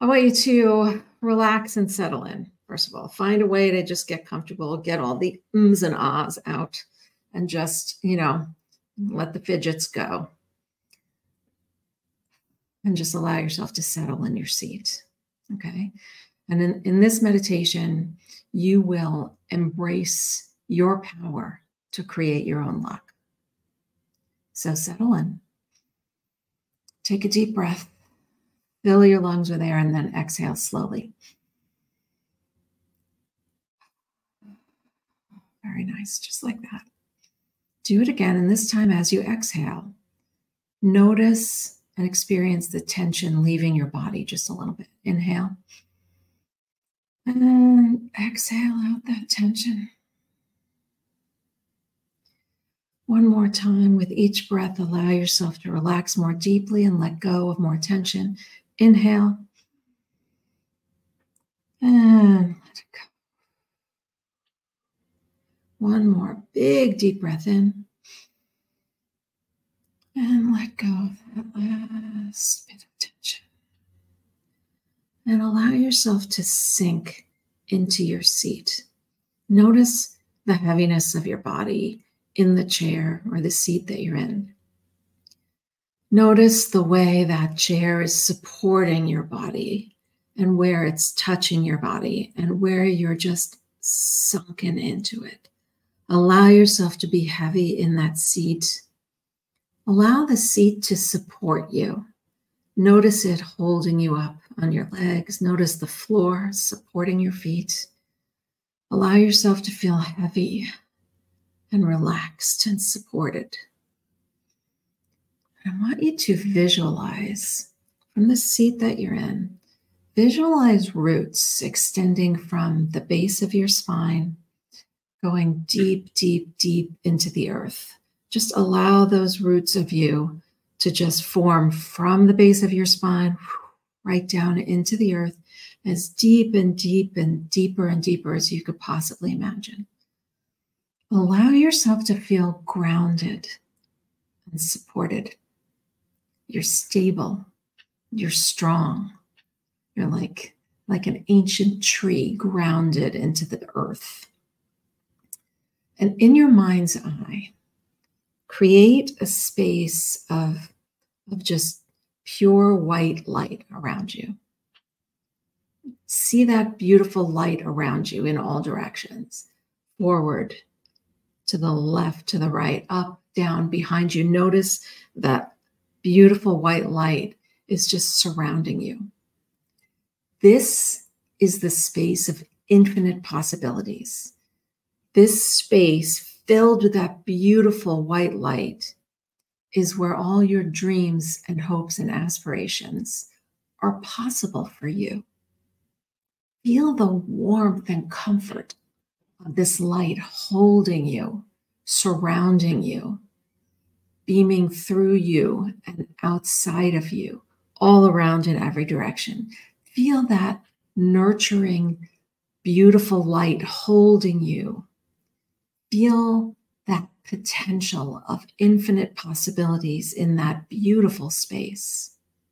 want you to relax and settle in. First of all, find a way to just get comfortable, get all the ums and ahs out, and just, let the fidgets go. And just allow yourself to settle in your seat. Okay. And in this meditation, you will embrace your power to create your own luck. So settle in. Take a deep breath. Fill your lungs with air and then exhale slowly. Very nice, just like that. Do it again, and this time as you exhale, notice and experience the tension leaving your body just a little bit. Inhale. And exhale out that tension. One more time. With each breath, allow yourself to relax more deeply and let go of more tension. Inhale. And let it go. One more big deep breath in. And let go of that last bit of tension. And allow yourself to sink into your seat. Notice the heaviness of your body in the chair or the seat that you're in. Notice the way that chair is supporting your body and where it's touching your body and where you're just sunken into it. Allow yourself to be heavy in that seat. Allow the seat to support you. Notice it holding you up on your legs. Notice the floor supporting your feet. Allow yourself to feel heavy and relaxed and supported. I want you to visualize from the seat that you're in, visualize roots extending from the base of your spine, going deep, deep, deep into the earth. Just allow those roots of you to just form from the base of your spine right down into the earth, as deep and deep and deeper and deeper as you could possibly imagine. Allow yourself to feel grounded and supported. You're stable. You're strong. You're like an ancient tree grounded into the earth. And in your mind's eye, create a space of just pure white light around you. See that beautiful light around you in all directions. Forward, to the left, to the right, up, down, behind you. Notice that beautiful white light is just surrounding you. This is the space of infinite possibilities. This space filled with that beautiful white light is where all your dreams and hopes and aspirations are possible for you. Feel the warmth and comfort of this light holding you, surrounding you, beaming through you and outside of you, all around in every direction. Feel that nurturing, beautiful light holding you. Feel that potential of infinite possibilities in that beautiful space.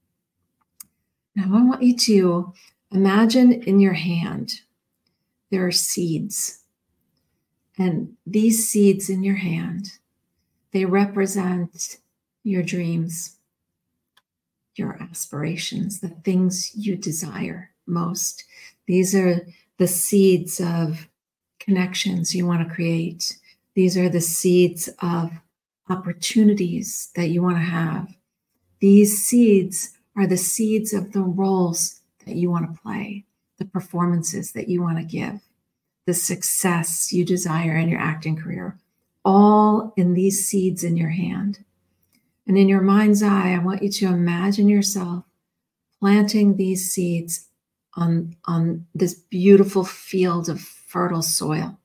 Now I want you to imagine in your hand, there are seeds. And these seeds in your hand, they represent your dreams, your aspirations, the things you desire most. These are the seeds of connections you want to create. These are the seeds of opportunities that you want to have. These seeds are the seeds of the roles that you want to play, the performances that you want to give, the success you desire in your acting career, all in these seeds in your hand. And in your mind's eye, I want you to imagine yourself planting these seeds on this beautiful field of fertile soil.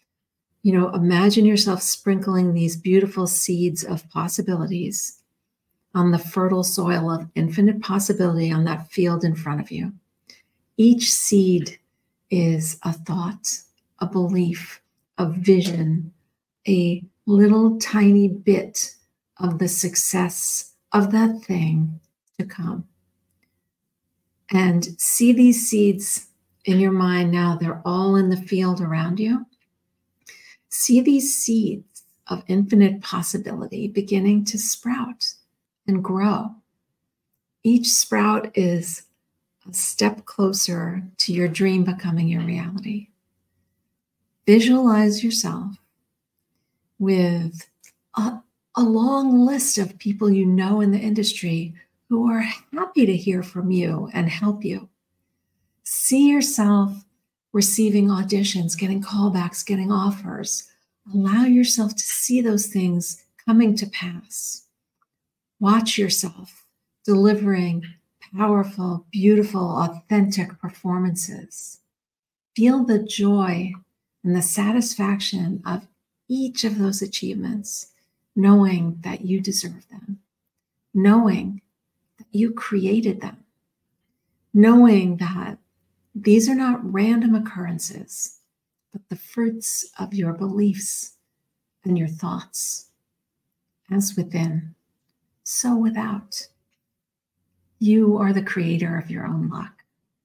Imagine yourself sprinkling these beautiful seeds of possibilities on the fertile soil of infinite possibility on that field in front of you. Each seed is a thought, a belief, a vision, a little tiny bit of the success of that thing to come. And see these seeds in your mind now. They're all in the field around you. See these seeds of infinite possibility beginning to sprout and grow. Each sprout is a step closer to your dream becoming your reality. Visualize yourself with a long list of people you know in the industry who are happy to hear from you and help you. See yourself receiving auditions, getting callbacks, getting offers. Allow yourself to see those things coming to pass. Watch yourself delivering powerful, beautiful, authentic performances. Feel the joy and the satisfaction of each of those achievements, knowing that you deserve them, knowing that you created them, knowing that these are not random occurrences, but the fruits of your beliefs and your thoughts. As within, so without. You are the creator of your own luck.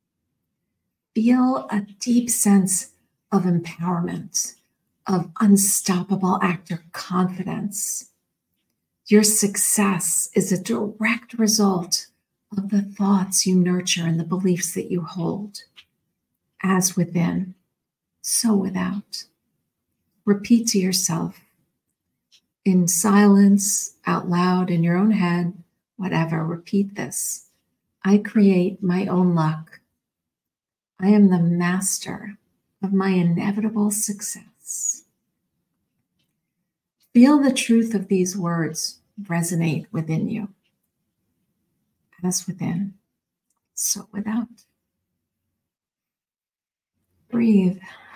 Feel a deep sense of empowerment, of unstoppable actor confidence. Your success is a direct result of the thoughts you nurture and the beliefs that you hold. As within, so without. Repeat to yourself in silence, out loud, in your own head, whatever, repeat this. I create my own luck. I am the master of my inevitable success. Feel the truth of these words resonate within you. As within, so without. Breathe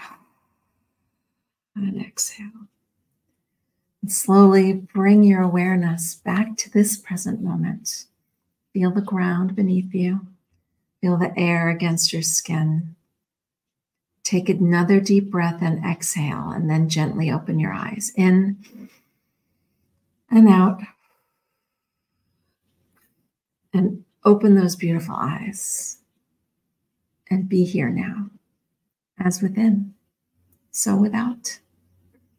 and exhale. And slowly bring your awareness back to this present moment. Feel the ground beneath you. Feel the air against your skin. Take another deep breath and exhale, and then gently open your eyes. In and out. And open those beautiful eyes. And be here now. As within, so without.